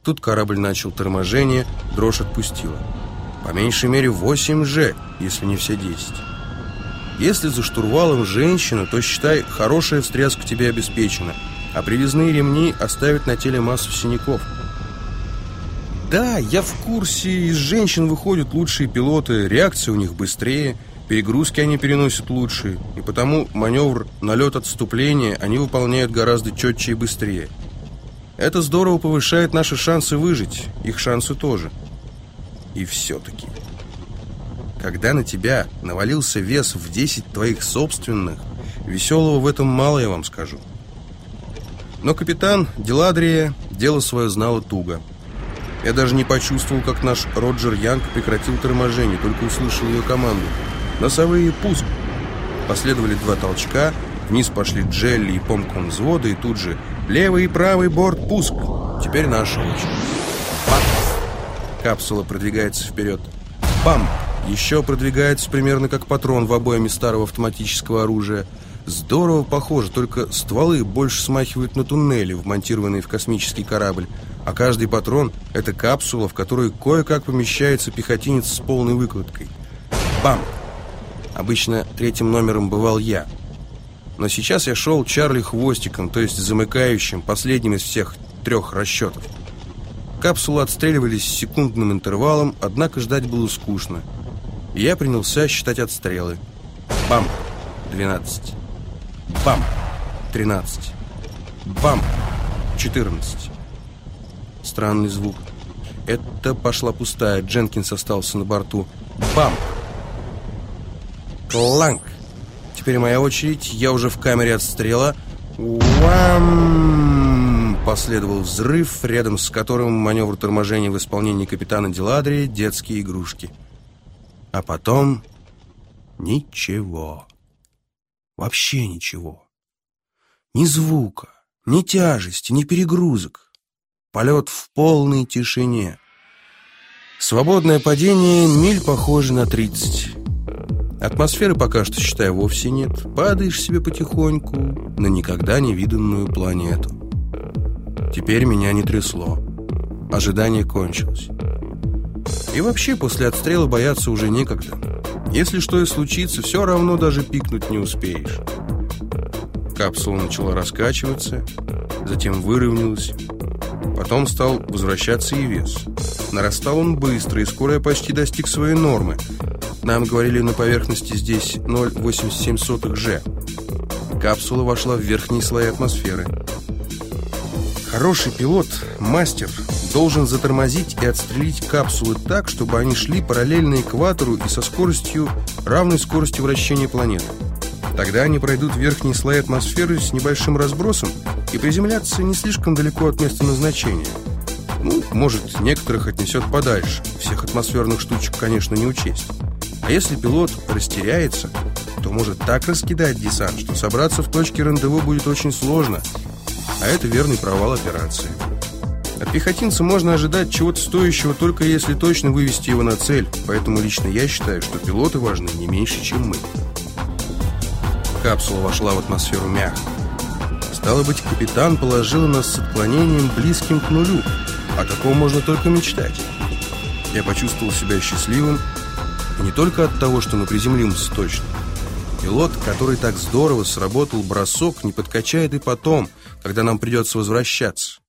Тут корабль начал торможение, дрожь отпустила. По меньшей мере 8 же, если не все 10. Если за штурвалом женщина, то, считай, хорошая встряска тебе обеспечена, а привязные ремни оставят на теле массу синяков. Да, я в курсе, из женщин выходят лучшие пилоты, реакция у них быстрее, перегрузки они переносят лучше, и потому маневр налет-отступление они выполняют гораздо четче и быстрее. Это здорово повышает наши шансы выжить, их шансы тоже. И все-таки, когда на тебя навалился вес в 10 твоих собственных, веселого в этом мало, я вам скажу. Но капитан Деладрия дело свое знала туго. Я даже не почувствовал, как наш Роджер Янг прекратил торможение, только услышал ее команду. Носовые пуск. Последовали 2 толчка, вниз пошли Джелли и Помком взвода, и тут же левый и правый борт пуск. Теперь наша очередь. Бам! Капсула продвигается вперед. Бам! Еще продвигается примерно как патрон в обойме старого автоматического оружия. Здорово похоже, только стволы больше смахивают на туннели, вмонтированные в космический корабль, а каждый патрон — это капсула, в которую кое-как помещается пехотинец с полной выкладкой. Бам! Обычно 3-м номером бывал я. Но сейчас я шел Чарли хвостиком, то есть замыкающим, последним из всех 3 расчетов. Капсулы отстреливались с секундным интервалом, однако ждать было скучно. И я принялся считать отстрелы. Бам! 12. Бам! 13. Бам! 14. Странный звук. Это пошла пустая. Дженкинс остался на борту. Бам! Кланк! Теперь моя очередь. Я уже в камере отстрела. Уам! Последовал взрыв, рядом с которым маневр торможения в исполнении капитана Деладрии, детские игрушки. А потом ничего. Вообще ничего. Ни звука, ни тяжести, ни перегрузок. Полет в полной тишине. Свободное падение миль похоже на 30. Атмосферы пока что, считай, вовсе нет. Падаешь себе потихоньку на никогда не виданную планету. Теперь меня не трясло. Ожидание кончилось. И вообще после отстрела бояться уже некогда. Если что и случится, все равно даже пикнуть не успеешь. Капсула начала раскачиваться, затем выровнялась. Потом стал возвращаться и вес. Нарастал он быстро, и скоро я почти достиг своей нормы. Нам говорили, на поверхности здесь 0,87 G. Капсула вошла в верхние слои атмосферы. Хороший пилот, мастер, должен затормозить и отстрелить капсулы так, чтобы они шли параллельно экватору и со скоростью, равной скорости вращения планеты. Тогда они пройдут верхние слои атмосферы с небольшим разбросом и приземлятся не слишком далеко от места назначения. Ну, может, некоторых отнесет подальше. Всех атмосферных штучек, конечно, не учесть. А если пилот растеряется, то может так раскидать десант, что собраться в точке рандеву будет очень сложно. А это верный провал операции. От пехотинца можно ожидать чего-то стоящего, только если точно вывести его на цель. Поэтому лично я считаю, что пилоты важны не меньше, чем мы. Капсула вошла в атмосферу мягко. Стало быть, капитан положил нас с отклонением близким к нулю. О таком можно только мечтать. Я почувствовал себя счастливым. И не только от того, что мы приземлимся точно. Пилот, который так здорово сработал бросок, не подкачает и потом, когда нам придется возвращаться.